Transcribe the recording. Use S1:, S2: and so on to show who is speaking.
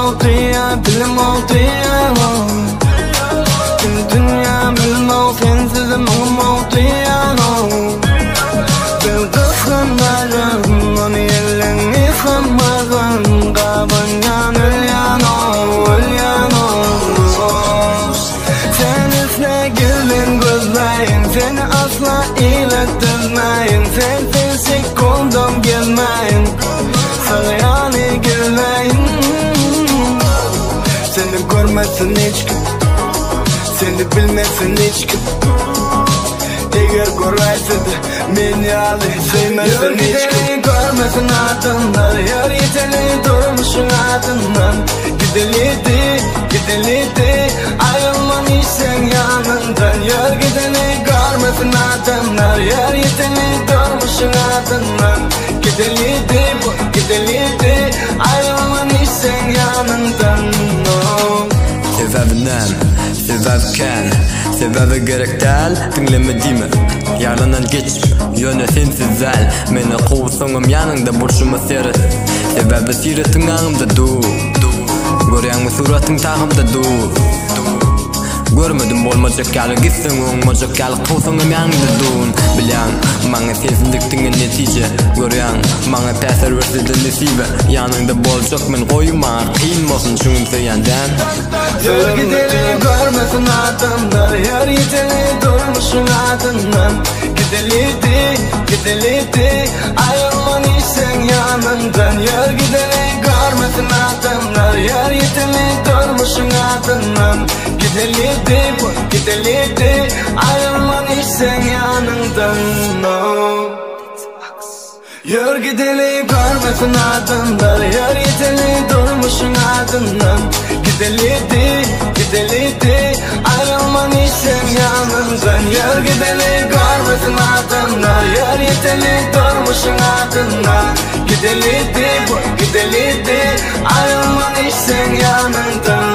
S1: oldu ya, bilim oldu ya. Tüm dünya bilim oldu, sensiz mağım oldu ya. Bir kıskanlarım, onu yerlerini sanmazım. Kabanyan ölyan ölyan Sen üstüne girdin gözleyin, seni asla ilettirmeyin. Sensiz kondum gelmeyin, sarayani girmeyin. Seni görmesin hiç kim, seni bilmesin hiç kim. Eğer görürse de beni alı sevmesin hiç kim. Görmesin ardından, yar yeteni durmuşsun ardından. Gideliydi, gideliydi, ayrılman isen yanından. Yar gideni görmesin ardından, yar yeteni durmuşsun ardından. Gideliydi, gideliydi, ayrılman isen yanından.
S2: Sebebinden, sebebken, sebebi gerek değil, dinlemediğimi. Yarlanan geçip, yöne sensiz el. Meni kovsanım yanında burşuma seret. Sebebi siretin ağımda du. Görüyen mi suratın tağımda du. Görmedim olmayacak yalı gitsin olmayacak yalı kovsanım yanında dun. Bilen, bana sezindiktiğin netice. Görüyen, bana pesar versidin nesibe. Yanında bolacak men koyma, kıyılmasın çünkü yandan.
S1: Yar gideli görmesin adımlar, yar yeteni durmuşsun adından. Gideliydi, gideliydi, ayrılman isen yanından. Yar gideli görmesin adımlar, yar yeteni durmuşsun adından. Gideliydi, gideliydi, ayrılman isen yanından. Yar gideli görmesin adımlar, yar yeteni durmuşsun adından. Gideliydi, gideliydi, ayrılman isen yanından. Yar gideli görmesin adımlar, yar yeteni durmuşsun adından. Gideliydi, gideliydi, ayrılman isen yanından.